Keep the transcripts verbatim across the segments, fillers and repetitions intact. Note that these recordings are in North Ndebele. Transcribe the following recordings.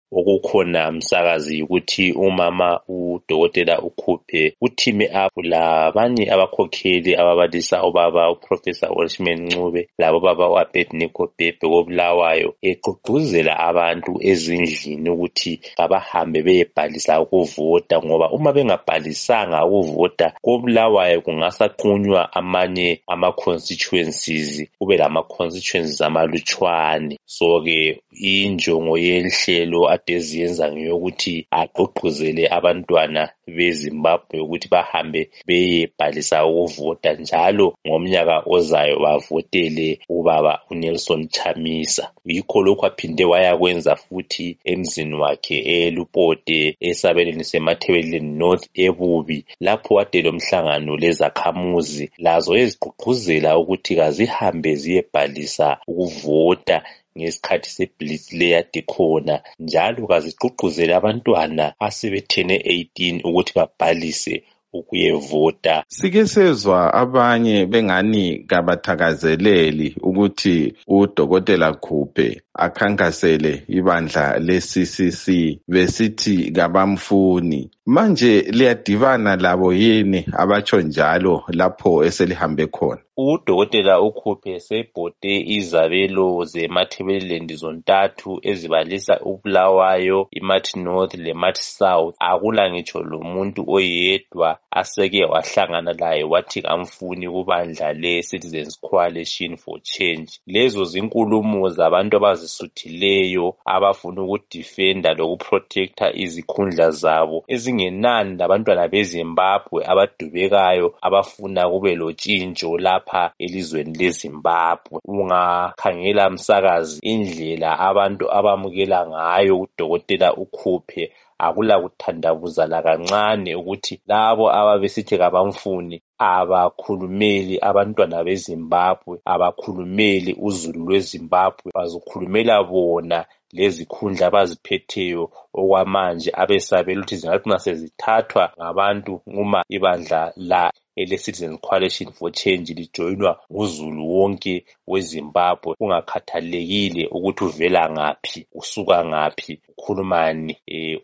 okukhona msakazi ukuthi umama udokotela uKhuphe uthime up labanye abakhokheli ababalisa obaba uProfessor Welshman Ncube labobaba uAbednego Bhebhe koBulawayo egqugquzela abantu ezindlini ukuthi kabahambe beyebhalisa ukuvota, ngoba uma bengabhalisanga ukuvota koBulawayo kungasaqunywa amanye ama-constituencies, kube lama-constituencies amalutshwane. So-ke injongo yenhlelo ade eziyenza ngeyokuthi agqugquzele abantwana beZimbabwe ukuthi bahambe beyebhalisa ukuvota njalo ngomnyaka ozayo bavotele ubaba uNelson Chamisa. Yikho lokhu aphinde wayakwenza futhi emzini wakhe eLupote esabelweni seMathebeleni North eBubi, lapho kade lomhlangano lezakhamuzi lazo ezigqugquzela ukuthi kazihambe ziyebhalisa ukuvota ngesikhathi seblitz leyade khona, njalo kazigqugquzele abantwana asebethene eighteen ukuthi babhalise ukuyevota. Sike sezwa abanye bengani kabathakazeleli ukuthi udokotela Khuphe akhankasele ibandla le-C C C besithi kabamfuni. Manje liyadibana labo yini abatsho njalo lapho eselihambe khona? Udokotela uKhuphe sebhode izabelo zeMathebeleland zontathu ezibalisa uBulawayo, iMathi North leMathi South. Akula ngitsho lomuntu oyedwa aseke wahlangana laye wathi kamfuni kubandla le-Citizens Coalition for Change. Lezo zinkulumo zabantu abazisuthileyo abafuna ukudefenda lokuprotecta izikhundla zabo ezingenani labantwana beZimbabwe abadubekayo abafuna kube lotshintsho lapha elizweni leZimbabwe. Ungakhangela msakazi indlela abantu abamukela ngayo udokotela uKhuphe, akula kuthandabuza lakancane ukuthi labo ababesithi kabamfuni abakhulumeli abantwana beZimbabwe, abakhulumeli uzulu lweZimbabwe, bazokhulumela bona lezikhundla abaziphetheyo okwamanje abesabela ukuthi zingathi sezithathwa ngabantu uma ibandla la ele-Citizens Coalition for Change lijoyinwa nguzulu wonke weZimbabwe, kungakhathalekile ukuthi uvela ngaphi, usuka ngaphi, ukhulumani, eh,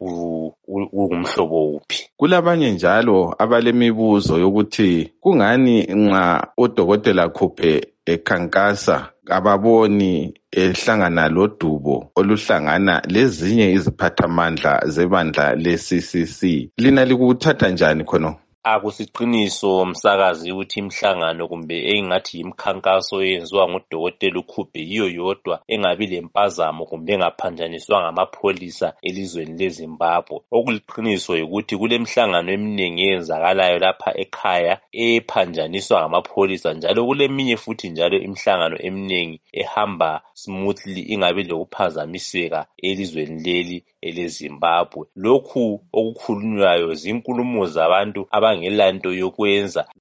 ungumhlobo uphi. Kulabanye njalo abalemibuzo yokuthi kungani nxa udokotela Khuphe ekhankasa ababoni ehlangana lodubo oluhlangana lezinye iziphathamandla zebandla le-C C C. Lina likuthatha njani khono? Akusiqiniso msakazi ukuthi imhlangano kumbe engathi imkhankaso eyenziwa ngudokotela uKhuphe yiyo yodwa engabi lempazamo kumbe engaphanjaniswa ngamapholisa elizweni leZimbabwe. Okuliqiniso yikuthi kulemhlangano eminengi eyenzakalayo lapha ekhaya ephanjaniswa ngamapholisa, njalo kuleminye futhi njalo imhlangano eminengi ehamba smoothly ingabi lokuphazamiseka elizweni leli eleZimbabwe. Lokhu okukhulunywayo zinkulumo zabantu abangelanto yokwenza